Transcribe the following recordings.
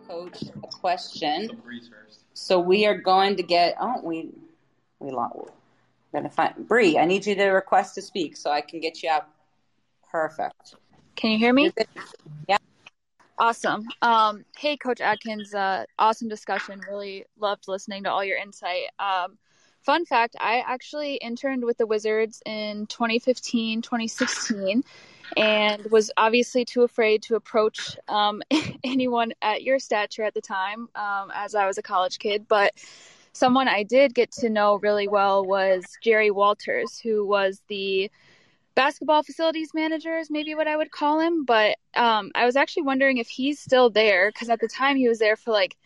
Coach a question. So we are going to get. Oh, we lost. We're gonna find Bree. I need you to request to speak so I can get you up. Perfect. Can you hear me? Yeah. Awesome. Hey, Coach Atkins. Awesome discussion. Really loved listening to all your insight. Fun fact, I actually interned with the Wizards in 2015, 2016, and was obviously too afraid to approach anyone at your stature at the time, as I was a college kid. But someone I did get to know really well was Jerry Walters, who was the basketball facilities manager is maybe what I would call him. But I was actually wondering if he's still there, because at the time he was there for like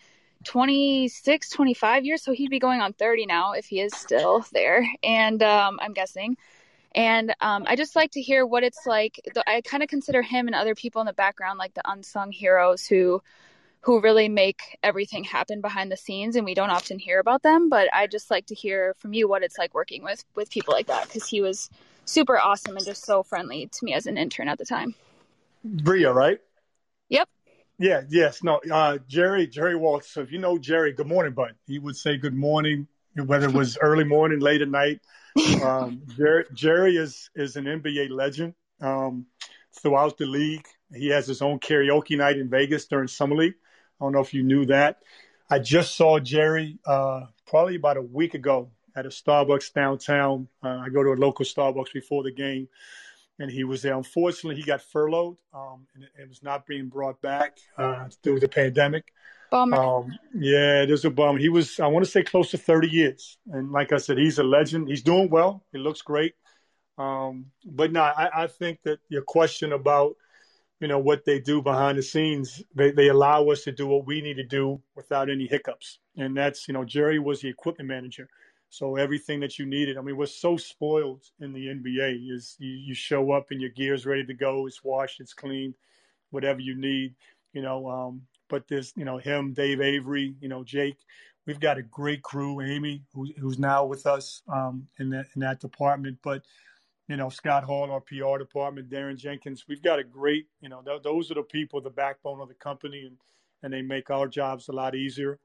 26, 25 years. So he'd be going on 30 now if he is still there. And I'm guessing. And I just like to hear what it's like. I kind of consider him and other people in the background like the unsung heroes who really make everything happen behind the scenes, and we don't often hear about them. But I just like to hear from you what it's like working with people like that, because he was super awesome and just so friendly to me as an intern at the time. Bria, right? Yep. Yeah, yes. No, Jerry Walters. So if you know Jerry, good morning, bud. He would say good morning, whether it was early morning, late at night. Jerry is an NBA legend throughout the league. He has his own karaoke night in Vegas during Summer League. I don't know if you knew that. I just saw Jerry probably about a week ago at a Starbucks downtown. I go to a local Starbucks before the game, and he was there. Unfortunately, he got furloughed and it was not being brought back through the pandemic. Yeah, it is a bum. He was, I want to say, close to 30 years. And like I said, he's a legend. He's doing well. He looks great. But no, I think that your question about, what they do behind the scenes, they allow us to do what we need to do without any hiccups. And that's, Jerry was the equipment manager. So everything that you needed, I mean, we're so spoiled in the NBA is you show up and your gear's ready to go. It's washed, it's cleaned, whatever you need, but there's, him, Dave Avery, Jake, we've got a great crew, Amy, who's now with us in that department. But, Scott Hall, our PR department, Darren Jenkins, we've got a great, those are the people, the backbone of the company, and they make our jobs a lot easier.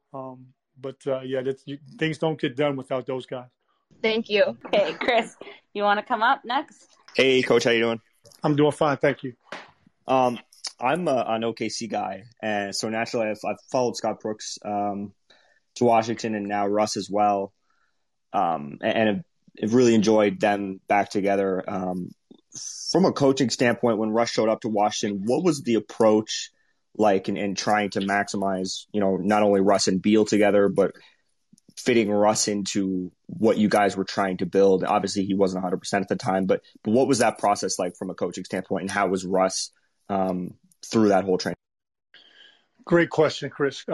Things don't get done without those guys. Thank you. Hey, Chris, you want to come up next? Hey, Coach, how you doing? I'm doing fine, thank you. I'm an OKC guy, and so naturally I've followed Scott Brooks to Washington and now Russ as well, and I've really enjoyed them back together. From a coaching standpoint, when Russ showed up to Washington, what was the approach like in trying to maximize, not only Russ and Beal together, but fitting Russ into what you guys were trying to build? Obviously, he wasn't 100% at the time, but what was that process like from a coaching standpoint, and how was Russ through that whole training? Great question, Chris.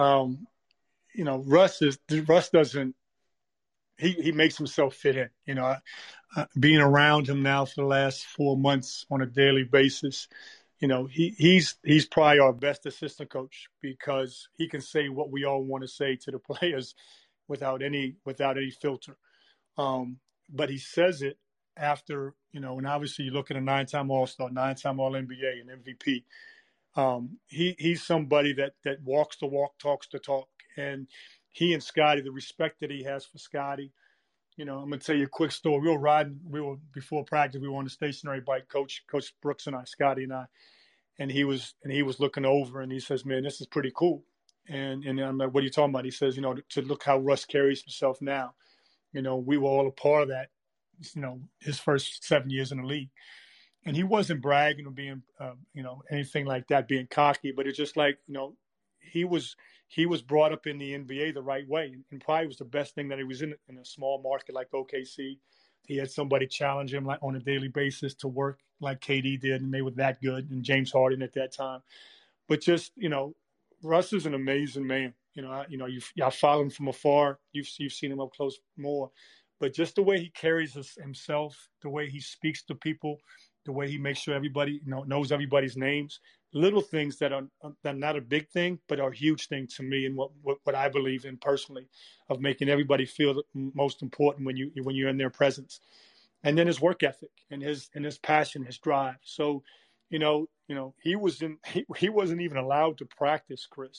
Russ doesn't. He makes himself fit in. Being around him now for the last 4 months on a daily basis, he's probably our best assistant coach, because he can say what we all want to say to the players without any filter. But he says it after, and obviously you look at a 9-time All-Star, 9-time All-NBA, and MVP. He's somebody that walks the walk, talks the talk. And he and Scotty, the respect that he has for Scotty, I'm going to tell you a quick story. Before practice, we were on the stationary bike, Coach Brooks and I, Scotty and I, and he was looking over and he says, "Man, this is pretty cool." And I'm like, "What are you talking about?" He says, "To look how Russ carries himself now. We were all a part of that, his first 7 years in the league." And he wasn't bragging or being, anything like that, being cocky, but it's just like, he was brought up in the NBA the right way, and probably was the best thing that he was in a small market like OKC. He had somebody challenge him like on a daily basis to work like KD did, and they were that good, and James Harden at that time. But just, Russ is an amazing man. I follow him from afar. You've seen him up close more, but just the way he carries himself, the way he speaks to people, the way he makes sure everybody knows everybody's names. Little things that are not a big thing, but are a huge thing to me, and what I believe in personally, of making everybody feel most important when you're in their presence. And then his work ethic and his passion, his drive. So, he wasn't even allowed to practice, Chris,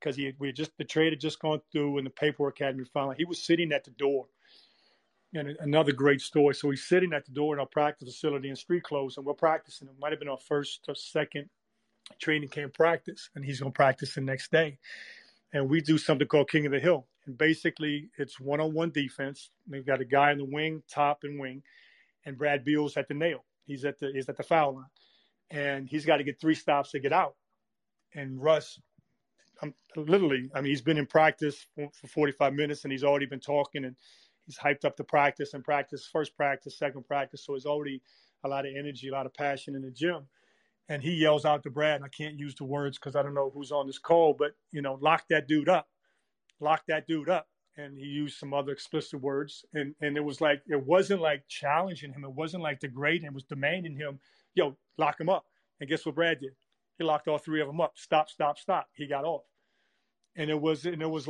because the trade had just gone through and the paperwork hadn't been filed. He was sitting at the door. And another great story. So he's sitting at the door in our practice facility in street clothes, and we're practicing. It might have been our first or second training camp practice, and he's going to practice the next day. And we do something called King of the Hill. And basically, it's one-on-one defense. They've got a guy in the wing, top and wing, and Brad Beal's at the nail. He's at the foul line. And he's got to get 3 stops to get out. And Russ, he's been in practice for 45 minutes, and he's already been talking, and he's hyped up the practice, first practice, second practice. So there's already a lot of energy, a lot of passion in the gym. And he yells out to Brad, and I can't use the words because I don't know who's on this call, but, lock that dude up. Lock that dude up. And he used some other explicit words. And it was like, it wasn't like challenging him. It wasn't like degrading. It was demanding him, lock him up. And guess what Brad did? He locked all 3 of them up. Stop, stop, stop. He got off. And it was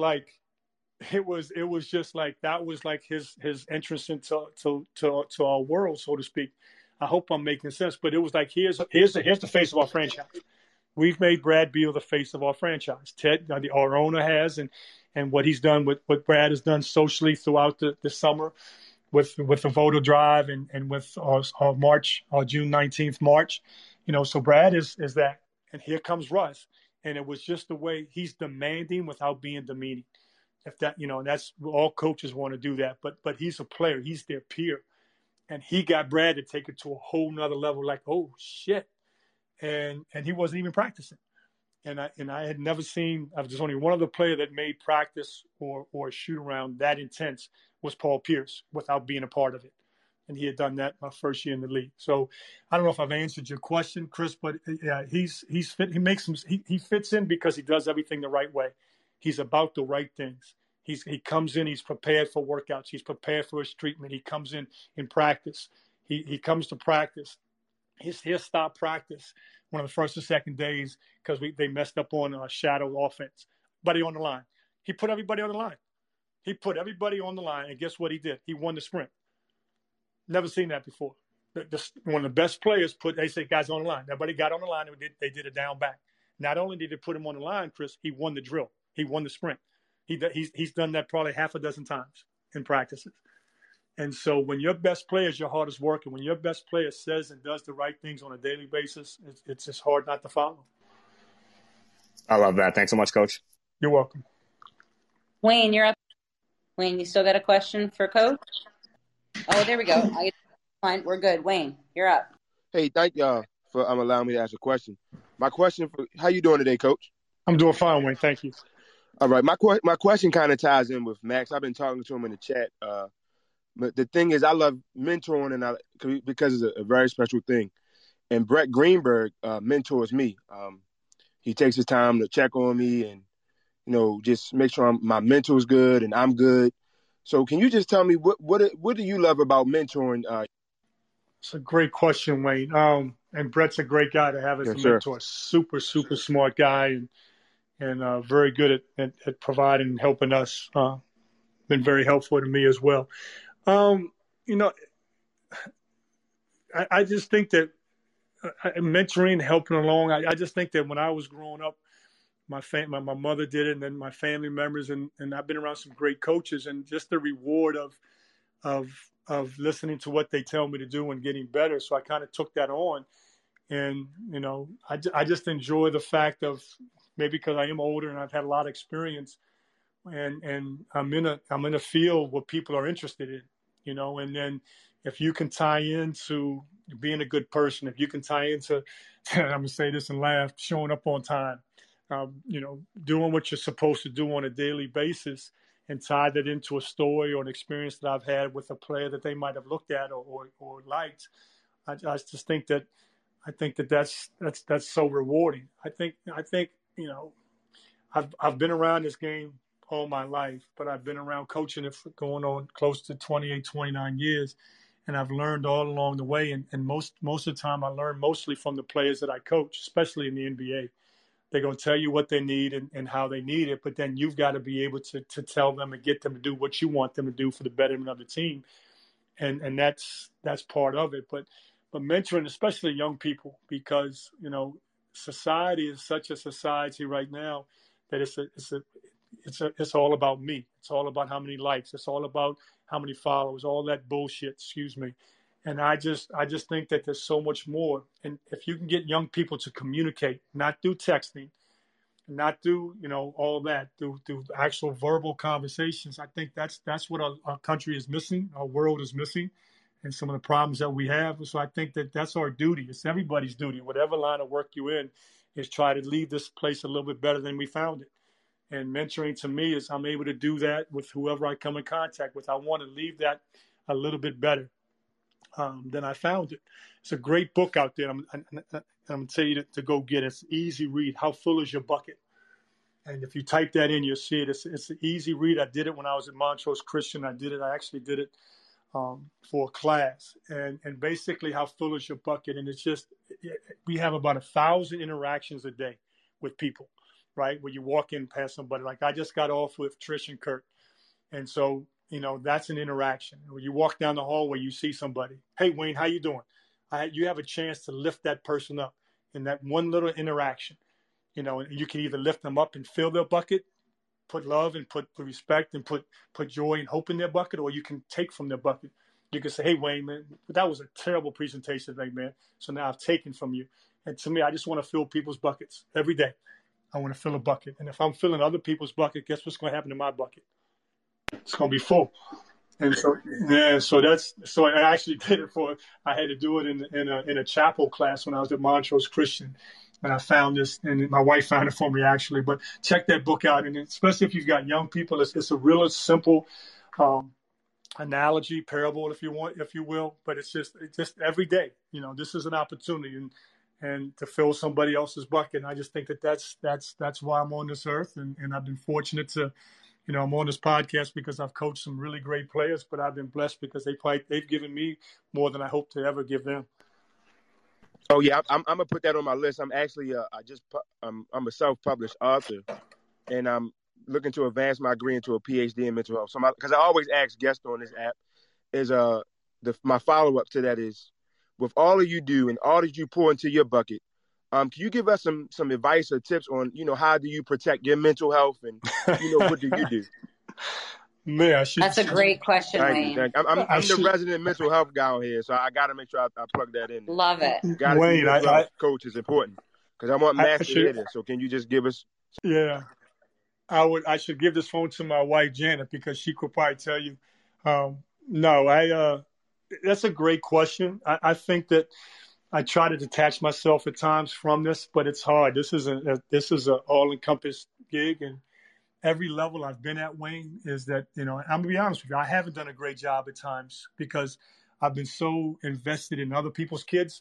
just like, that was like his entrance into our world, so to speak. I hope I'm making sense, but it was like, here's the face of our franchise. We've made Brad Beal the face of our franchise. Ted, our owner, has, and what he's done, what Brad has done socially throughout the summer with the voter drive and with our June 19th march. So Brad is that. And here comes Russ. And it was just the way he's demanding without being demeaning. If that, and that's all coaches want to do that. But he's a player. He's their peer. And he got Brad to take it to a whole nother level, like, oh shit. And he wasn't even practicing. And I had never seen, there's only one other player that made practice or a shoot around that intense was Paul Pierce without being a part of it. And he had done that my first year in the league. So I don't know if I've answered your question, Chris, but yeah, he's fit. He fits in because he does everything the right way. He's about the right things. He comes in, he's prepared for workouts. He's prepared for his treatment. He comes in practice. He comes to practice. He'll stop practice one of the first or second days because they messed up on shadow offense. Everybody on the line. He put everybody on the line. And guess what he did? He won the sprint. Never seen that before. One of the best players they say guys on the line. Everybody got on the line and they did a down back. Not only did they put him on the line, Chris, he won the drill. He won the sprint. He's done that probably half a dozen times in practices. And so when your best player is your hardest worker, when your best player says and does the right things on a daily basis, it's just hard not to follow. I love that. Thanks so much, Coach. You're welcome. Wayne, you're up. Wayne, you still got a question for Coach? Oh, there we go. Fine, we're good. Wayne, you're up. Hey, thank y'all for allowing me to ask a question. My question how you doing today, Coach? I'm doing fine, Wayne. Thank you. All right. My question kind of ties in with Max. I've been talking to him in the chat. But the thing is, I love mentoring because it's a very special thing. And Brett Greenberg mentors me. He takes his time to check on me and, just make sure my mental is good and I'm good. So can you just tell me what do you love about mentoring? It's a great question, Wayne. And Brett's a great guy to have as a mentor. Super, super smart guy and very good at providing and helping us. Been very helpful to me as well. I just think that mentoring, helping along, I just think that when I was growing up, my mother did it, and then my family members, and I've been around some great coaches, and just the reward of listening to what they tell me to do and getting better. So I kind of took that on, and I just enjoy the fact of maybe because I am older and I've had a lot of experience, and I'm in a field where people are interested in, and then if you can tie into being a good person, if you can tie into, I'm gonna say this and laugh, showing up on time. Doing what you're supposed to do on a daily basis and tie that into a story or an experience that I've had with a player that they might have looked at or liked. I just think that's so rewarding. I think I've been around this game all my life, but I've been around coaching it for going on close to 28, 29 years. And I've learned all along the way. And most of the time I learn mostly from the players that I coach, especially in the NBA. They're going to tell you what they need and how they need it, but then you've got to be able to tell them and get them to do what you want them to do for the betterment of the team. And that's part of it. But mentoring, especially young people, because, society is such a society right now that it's all about me. It's all about how many likes. It's all about how many followers, all that bullshit, excuse me. And I just think that there's so much more. And if you can get young people to communicate, not through texting, not through, all that, through actual verbal conversations, I think that's what our country is missing, our world is missing, and some of the problems that we have. So I think that that's our duty. It's everybody's duty, whatever line of work you're in, is try to leave this place a little bit better than we found it. And mentoring to me is I'm able to do that with whoever I come in contact with. I want to leave that a little bit better than I found it. It's a great book out there. I'm going to tell you to go get it. It's an easy read. How Full Is Your Bucket? And if you type that in, you'll see it. It's an easy read. I did it when I was at Montrose Christian. I actually did it for a class. And basically, how full is your bucket? And it's just, we have about 1,000 interactions a day with people, right? Where you walk in past somebody. Like I just got off with Trish and Kurt. And so, that's an interaction. When you walk down the hallway, you see somebody. Hey, Wayne, how you doing? You have a chance to lift that person up in that one little interaction. And you can either lift them up and fill their bucket, put love and put respect and put joy and hope in their bucket, or you can take from their bucket. You can say, hey, Wayne, man, that was a terrible presentation today, man. So now I've taken from you. And to me, I just want to fill people's buckets every day. I want to fill a bucket. And if I'm filling other people's bucket, guess what's going to happen to my bucket? It's going to be full. And so, so I actually did it I had to do it in a chapel class when I was at Montrose Christian. And I found this, and my wife found it for me actually. But check that book out, and especially if you've got young people, it's a real simple analogy, parable, if you will. But it's just every day. This is an opportunity, and to fill somebody else's bucket. And I just think that's why I'm on this earth, and I've been fortunate to. I'm on this podcast because I've coached some really great players, but I've been blessed because they've given me more than I hope to ever give them. Oh yeah, I'm gonna put that on my list. I'm actually I'm a self-published author, and I'm looking to advance my degree into a PhD in mental health. So because I always ask guests on this app, is my follow-up to that is, with all that you do and all that you pour into your bucket, can you give us some advice or tips on how do you protect your mental health, and what do you do? Man, that's a great question, Wayne. I'm the resident mental health guy out here, so I got to make sure I plug that in. Love it. Wayne, coach is important because I want Max to hear this. So can you just give us? Yeah, I should give this phone to my wife Janet because she could probably tell you. That's a great question. I think that I try to detach myself at times from this, but it's hard. This is an all-encompassing gig, and every level I've been at, Wayne, is that, I'm going to be honest with you, I haven't done a great job at times because I've been so invested in other people's kids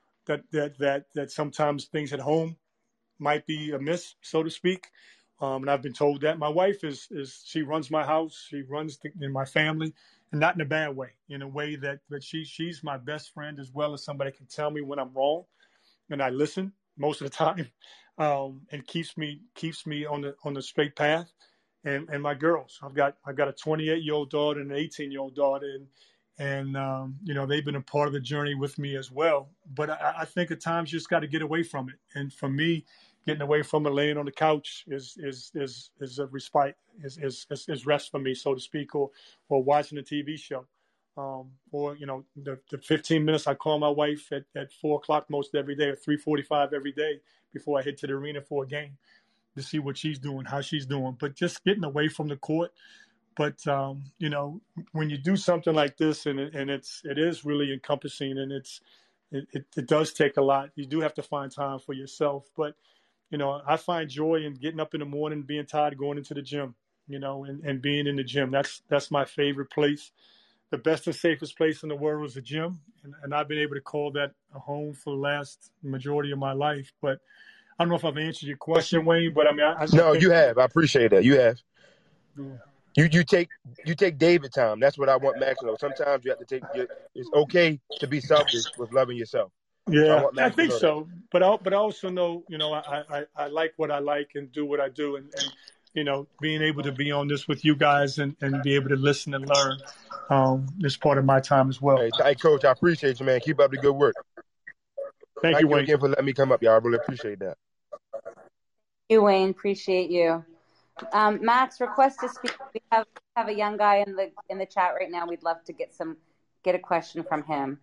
that sometimes things at home might be amiss, so to speak. And I've been told that. My wife she runs my house, she runs in my family, and not in a bad way, in a way that she's my best friend as well as somebody can tell me when I'm wrong, and I listen most of the time. And keeps me on the straight path, and my girls. I've got a 28-year-old daughter and an 18-year-old daughter, and they've been a part of the journey with me as well. But I think at times you just got to get away from it. And for me, getting away from it, laying on the couch is a respite, is rest for me, so to speak, or watching a TV show. Or the 15 minutes I call my wife at 4:00 most every day, or 3:45 every day before I head to the arena for a game to see what she's doing, how she's doing. But just getting away from the court. But when you do something like this, and it is really encompassing, and it does take a lot. You do have to find time for yourself. But I find joy in getting up in the morning, being tired, going into the gym. And being in the gym. That's my favorite place. The best and safest place in the world is the gym, and I've been able to call that a home for the last majority of my life. But I don't know if I've answered your question, Wayne. But I mean, no, you have. I appreciate that. You have. Yeah. You take David time. That's what I want Max to know. Sometimes you have to take. It's okay to be selfish with loving yourself. Yeah, so I think so. But I also know, I like what I like and do what I do, and being able to be on this with you guys and be able to listen and learn is part of my time as well. Hey, Coach, I appreciate you, man. Keep up the good work. Thank you, Wayne. Again for letting me come up, y'all. I really appreciate that. You, Wayne, appreciate you. Max, request to speak. We have a young guy in the chat right now. We'd love to get a question from him.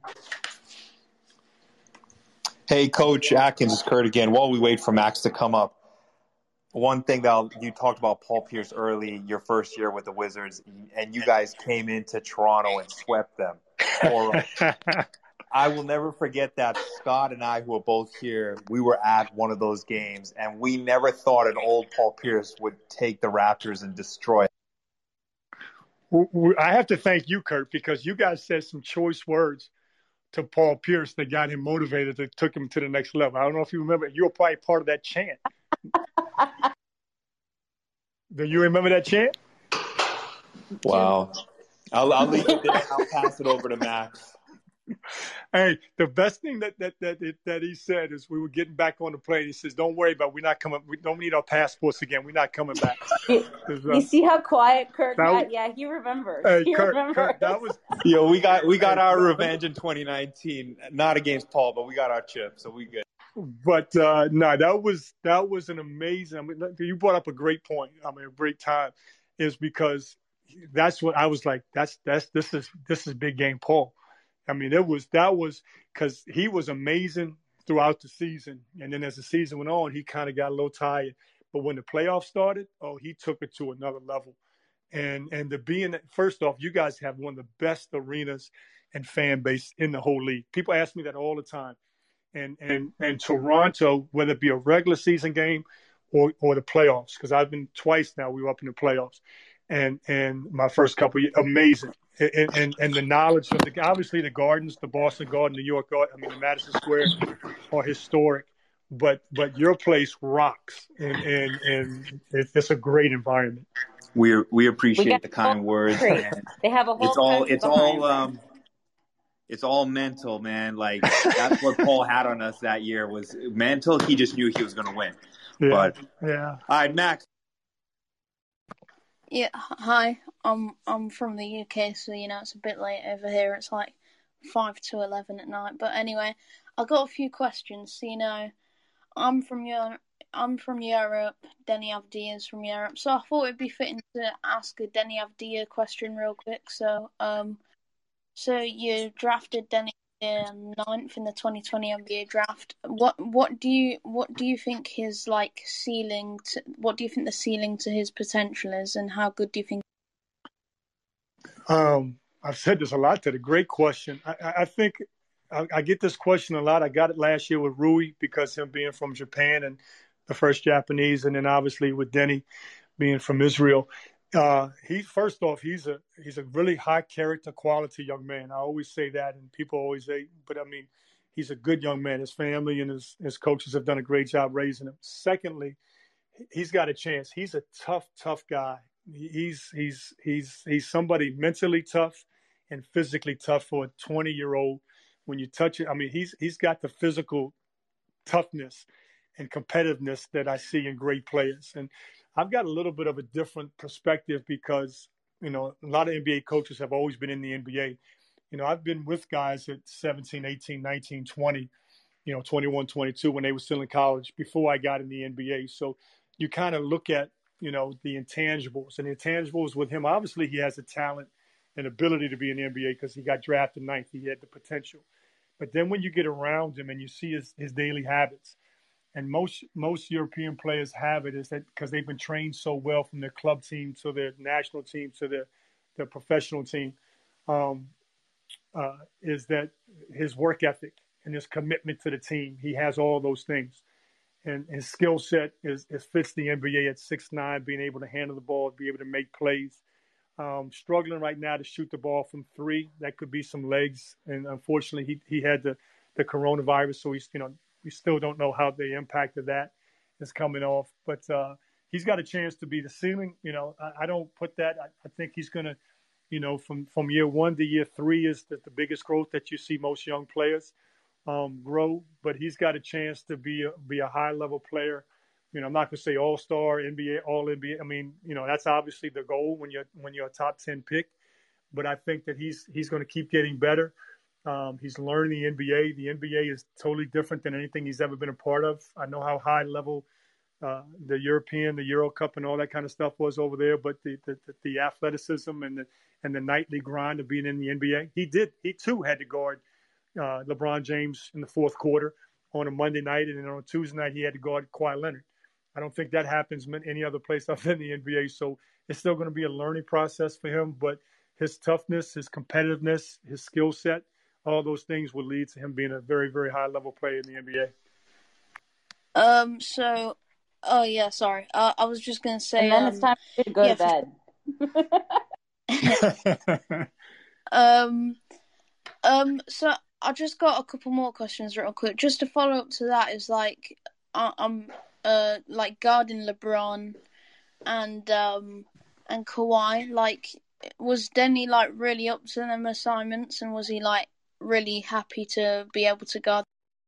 Hey, Coach Atkins, it's Kurt again. While we wait for Max to come up, one thing that you talked about Paul Pierce early, your first year with the Wizards, and you guys came into Toronto and swept them. I will never forget that Scott and I, who are both here, we were at one of those games, and we never thought an old Paul Pierce would take the Raptors and destroy it. I have to thank you, Kurt, because you guys said some choice words to Paul Pierce that got him motivated, that took him to the next level. I don't know if you remember. You were probably part of that chant. Do you remember that chant? Wow. I'll leave it there. I'll pass it over to Max. Hey, the best thing that he said is we were getting back on the plane. He says, "Don't worry about it. We're not coming. We don't need our passports again. We're not coming back." You see how quiet Kurt got? Yeah, he remembers. Hey, he remembers. Kurt, that was. Yo, we got our revenge in 2019. Not against Paul, but we got our chip, so we good. But no, that was an amazing. I mean, you brought up a great point. I mean, a great time is because that's what I was like. This is big game Paul. I mean, that was because he was amazing throughout the season, and then as the season went on, he kind of got a little tired. But when the playoffs started, he took it to another level. And to be in, first off, you guys have one of the best arenas and fan base in the whole league. People ask me that all the time. And Toronto, whether it be a regular season game or the playoffs, because I've been twice now, we were up in the playoffs, and my first couple of years, amazing. And the knowledge of obviously the Gardens, the Boston Garden, New York Garden, the Madison Square are historic, but your place rocks, and it's a great environment. We appreciate the kind words. They have a whole. It's all mental, man. Like that's what Paul had on us that year was mental. He just knew he was going to win. Yeah. All right, Max. Yeah, hi. I'm from the UK, so it's a bit late over here. It's like 5 to 11 at night. But anyway, I got a few questions. So I'm from Europe. Deni Avdija is from Europe, so I thought it'd be fitting to ask a Deni Avdija question real quick. So you drafted Deni 9th in the 2020 NBA draft. What do you think his ceiling? What do you think the ceiling to his potential is, and how good do you think? I've said this a lot today. Great question. I think I get this question a lot. I got it last year with Rui because him being from Japan and the first Japanese, and then obviously with Deni being from Israel. First off, he's a really high character, quality young man. I always say that, and people always say, but I mean, he's a good young man. His family and his coaches have done a great job raising him. Secondly, he's got a chance. He's a tough guy. He's somebody mentally tough and physically tough for a 20-year-old. When you touch it, I mean, he's got the physical toughness and competitiveness that I see in great players. And I've got a little bit of a different perspective because, a lot of NBA coaches have always been in the NBA. I've been with guys at 17, 18, 19, 20, 21, 22 when they were still in college before I got in the NBA. So you kind of look at, the intangibles. And the intangibles with him, obviously he has the talent and ability to be in the NBA because he got drafted 9th. He had the potential. But then when you get around him and you see his daily habits, and most European players have it, is that because they've been trained so well from their club team to their national team to their professional team, is that his work ethic and his commitment to the team. He has all those things. And his skill set fits the NBA at 6'9", being able to handle the ball, be able to make plays. Struggling right now to shoot the ball from 3. That could be some legs. And unfortunately, he had the coronavirus, so he's, we still don't know how the impact of that is coming off. But he's got a chance to be the ceiling. I don't put that. I think he's going to, from year 1 to year 3 is the biggest growth that you see most young players grow. But he's got a chance to be a high-level player. I'm not going to say all-star, NBA, all-NBA. I mean, that's obviously the goal when you're a top 10 pick. But I think that he's going to keep getting better. He's learning the NBA. The NBA is totally different than anything he's ever been a part of. I know how high level the European, the Euro Cup, and all that kind of stuff was over there. But the athleticism and the nightly grind of being in the NBA, he too had to guard LeBron James in the fourth quarter on a Monday night, and then on a Tuesday night he had to guard Kawhi Leonard. I don't think that happens any other place other than the NBA. So it's still going to be a learning process for him, but his toughness, his competitiveness, his skill set, all those things will lead to him being a very, very high level player in the NBA. Oh yeah, sorry. I was just gonna say. And then it's time to go to bed. So I just got a couple more questions real quick. Just to follow up to that is like, I'm like guarding LeBron and Kawhi. Like, was Denny like really up to them assignments, and was he like really happy to be able to guard?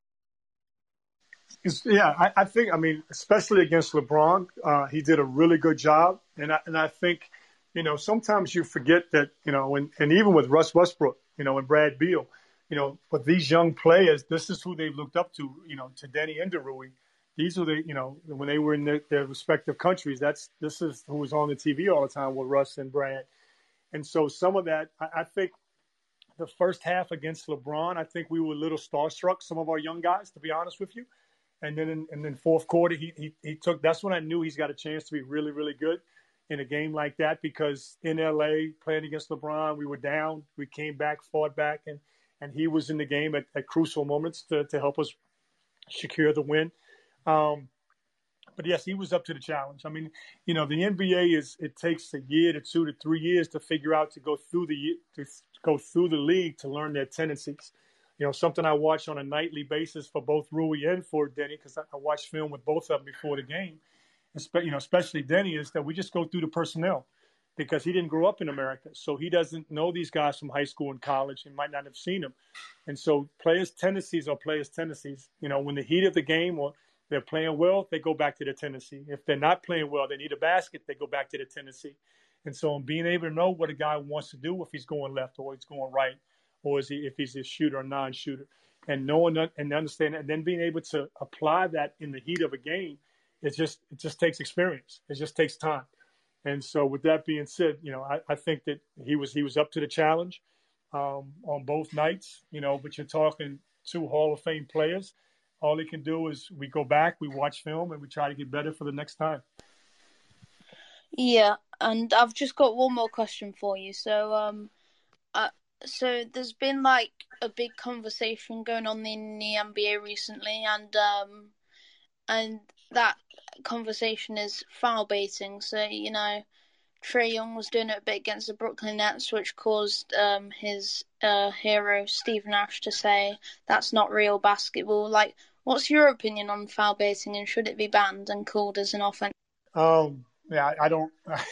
Yeah, I think, especially against LeBron, he did a really good job. And I think, sometimes you forget that, and even with Russ Westbrook, and Brad Beal, but these young players, this is who they've looked up to, to Denny and to Rui. These are when they were in their respective countries, this is who was on the TV all the time with Russ and Brad. And so some of that, I think the first half against LeBron, I think we were a little starstruck, some of our young guys, to be honest with you. And then fourth quarter, he took. That's when I knew he's got a chance to be really, really good in a game like that, because in LA playing against LeBron, we were down, we came back, fought back, and he was in the game at crucial moments to help us secure the win. But yes, he was up to the challenge. The NBA it takes a year to 2 to 3 years to figure out to go through the league to learn their tendencies. Something I watch on a nightly basis for both Rui and for Denny, because I watch film with both of them before the game, especially Denny, is that we just go through the personnel, because he didn't grow up in America. So he doesn't know these guys from high school and college and might not have seen them. And so players' tendencies are players' tendencies. When the heat of the game or they're playing well, they go back to their tendency. If they're not playing well, they need a basket, they go back to their tendency. And so being able to know what a guy wants to do, if he's going left or he's going right, or if he's a shooter or non-shooter, and knowing that and understanding, and then being able to apply that in the heat of a game, it just takes experience. It just takes time. And so with that being said, I think that he was up to the challenge on both nights, but you're talking two Hall of Fame players. All he can do is we go back, we watch film, and we try to get better for the next time. Yeah, and I've just got one more question for you. So there's been like a big conversation going on in the NBA recently, and that conversation is foul baiting. So Trae Young was doing it a bit against the Brooklyn Nets, which caused his hero Steve Nash to say that's not real basketball. Like, what's your opinion on foul baiting, and should it be banned and called as an offense? Yeah, I don't.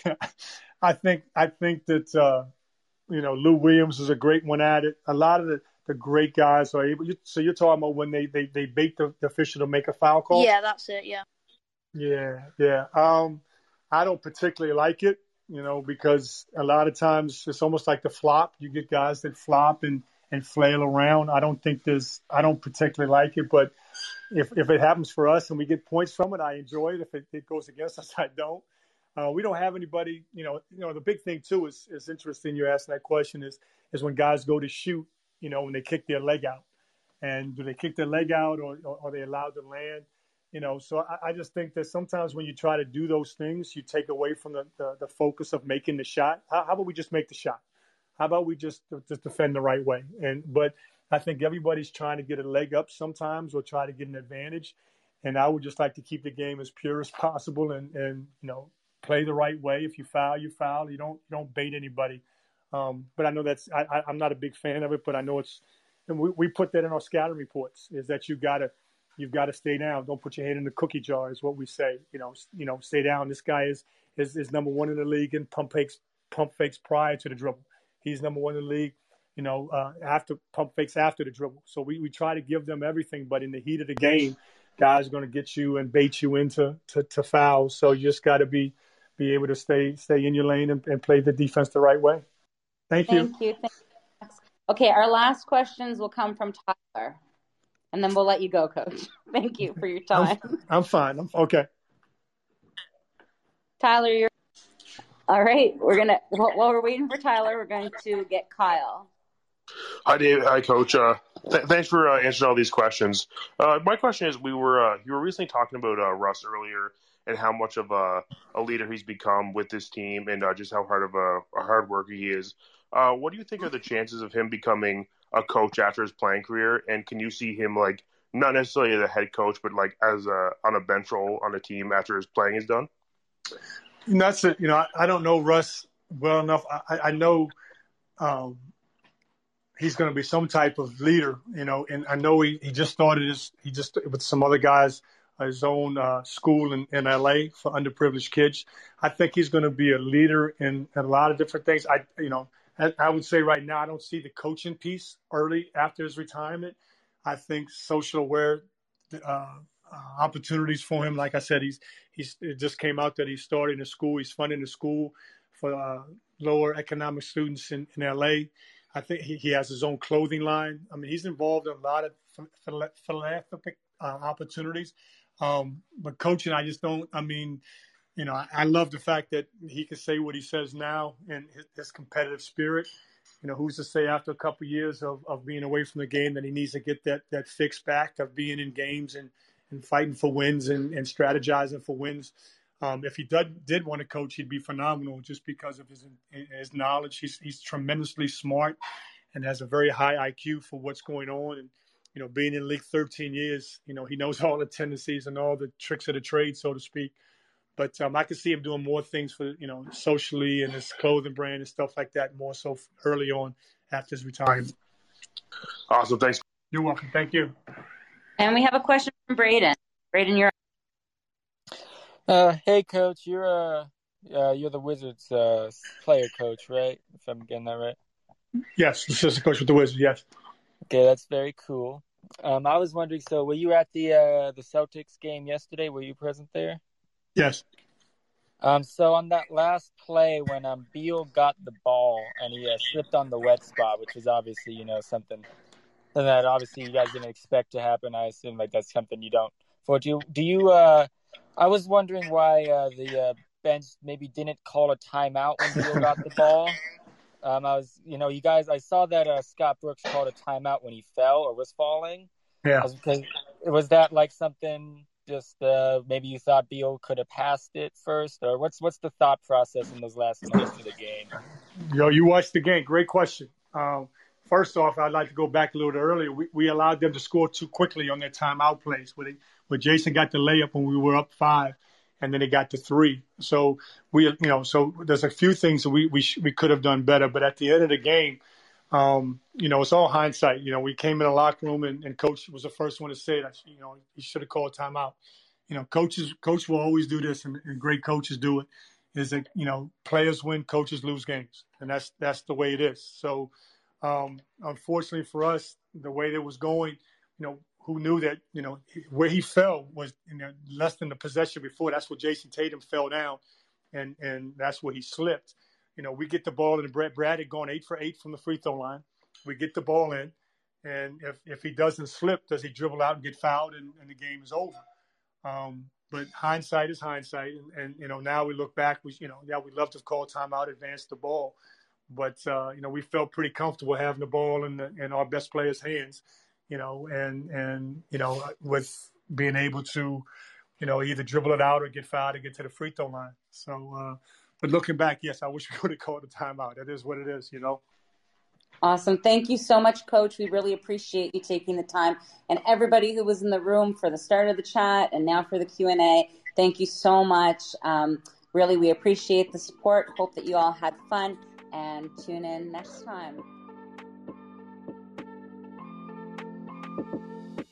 I think that. Lou Williams is a great one at it. A lot of the great guys are able. So you're talking about when they bait the official to make a foul call? Yeah, that's it. Yeah. Yeah. I don't particularly like it, because a lot of times it's almost like the flop. You get guys that flop and flail around. I don't particularly like it, but if it happens for us and we get points from it, I enjoy it. If it goes against us, I don't. We don't have anybody, the big thing too is interesting. You asking that question is when guys go to shoot, when they kick their leg out, and do they kick their leg out or are they allowed to land? So I just think that sometimes when you try to do those things, you take away from the focus of making the shot. How about we just make the shot? How about we just defend the right way? But I think everybody's trying to get a leg up sometimes or try to get an advantage. And I would just like to keep the game as pure as possible and play the right way. If you foul, you foul. You don't bait anybody. But I know I'm not a big fan of it, but I know and we put that in our scouting reports, is that you've got to stay down. Don't put your head in the cookie jar is what we say. Stay down. This guy is number one in the league in pump fakes prior to the dribble. He's number one in the league, after pump fakes after the dribble. So we try to give them everything, but in the heat of the game, guys are going to get you and bait you into fouls. So you just got to be able to stay in your lane and play the defense the right way. Thank you. Okay, our last questions will come from Tyler, and then we'll let you go, Coach. Thank you for your time. I'm fine. Okay. Tyler, you're all right. While we're waiting for Tyler, we're going to get Kyle. Hi, Dave. Hi, Coach. Thanks for answering all these questions. My question is, you were recently talking about Russ earlier and how much of a leader he's become with this team, and just how hard of a hard worker he is. What do you think are the chances of him becoming a coach after his playing career? And can you see him, like, not necessarily as a head coach, but like as on a bench role on a team after his playing is done? That's it. I don't know Russ well enough. I know he's going to be some type of leader, and I know he just started with some other guys, his own school in LA for underprivileged kids. I think he's going to be a leader in a lot of different things. I would say right now I don't see the coaching piece early after his retirement. I think social aware opportunities for him. Like I said, it just came out that he's starting a school. He's funding a school for lower economic students in LA. I think he has his own clothing line. I mean, he's involved in a lot of philanthropic opportunities. But coaching, I just don't. I mean, I love the fact that he can say what he says now and his competitive spirit. Who's to say after a couple of years of being away from the game that he needs to get that fix back of being in games and fighting for wins and strategizing for wins. If he did want to coach, he'd be phenomenal just because of his knowledge. He's tremendously smart and has a very high IQ for what's going on. And, being in the league 13 years, he knows all the tendencies and all the tricks of the trade, so to speak. But I can see him doing more things for, socially and his clothing brand and stuff like that, more so early on after his retirement. Awesome. Thanks. You're welcome. Thank you. And we have a question from Braden. Braden, you're Hey, Coach. You're the Wizards player coach, right? If I'm getting that right. Yes, assistant coach with the Wizards. Yes. Okay, that's very cool. I was wondering, so were you at the Celtics game yesterday? Were you present there? Yes. So on that last play when Beal got the ball and he slipped on the wet spot, which is obviously something that obviously you guys didn't expect to happen. I assume like that's something you don't. Do you? I was wondering why the bench maybe didn't call a timeout when Beal got the ball. You guys, I saw that Scott Brooks called a timeout when he fell or was falling. Yeah. Was that like something just maybe you thought Beal could have passed it first, or what's the thought process in those last minutes of the game? You watched the game. Great question. First off, I'd like to go back a little bit earlier. We allowed them to score too quickly on their timeout plays where Jason got the layup when we were up 5. And then they got to 3. So so there's a few things that we could have done better. But at the end of the game, it's all hindsight. We came in the locker room and coach was the first one to say that, he should have called a timeout. Coach will always do this, and great coaches do it. Is that players win, coaches lose games, and that's the way it is. So unfortunately for us, the way it was going, who knew that, where he fell was less than the possession before. That's where Jason Tatum fell down, and that's where he slipped. We get the ball, and Brad had gone 8 for 8 from the free throw line. We get the ball in, and if he doesn't slip, does he dribble out and get fouled, and the game is over? But hindsight is hindsight, and now we look back. We'd love to call timeout, advance the ball, but we felt pretty comfortable having the ball in our best players' hands. With being able to, either dribble it out or get fouled or get to the free throw line. So, but looking back, yes, I wish we would have called a timeout. It is what it is, Awesome. Thank you so much, Coach. We really appreciate you taking the time, and everybody who was in the room for the start of the chat and now for the Q&A. Thank you so much. Really, we appreciate the support. Hope that you all had fun, and tune in next time.